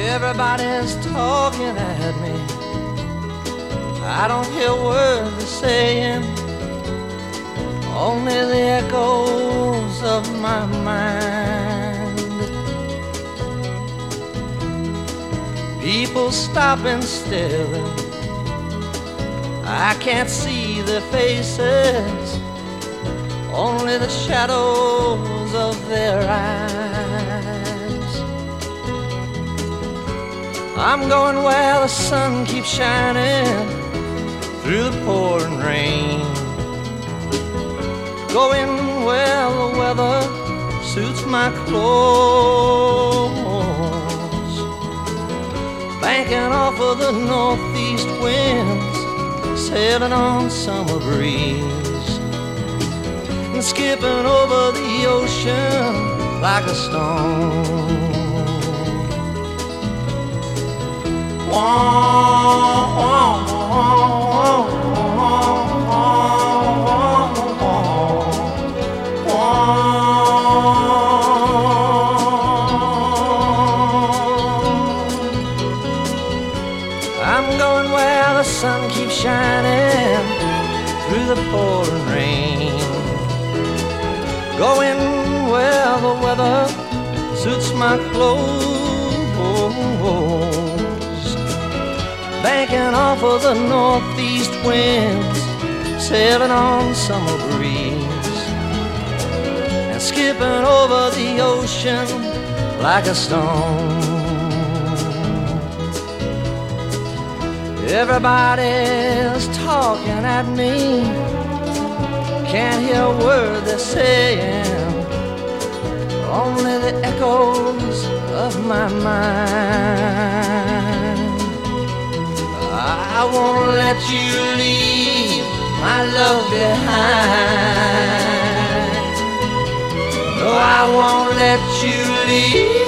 Everybody's talking at me. I don't hear words they're saying, only the echoes of my mind. People stopping still, I can't see their faces, only the shadows of their eyes. I'm going where the sun keeps shining through the pouring rain, going where the weather suits my clothes, banking off of the northeast winds, sailing on summer breeze, and skipping over the ocean like a stone. I'm going where the sun keeps shining through the pouring rain, going where the weather suits my clothes, banking off of the northeast winds, sailing on summer breeze, and skipping over the ocean like a stone. Everybody's talking at me, can't hear a word they're saying, only the echoes of my mind. I won't let you leave my love behind. No, I won't let you leave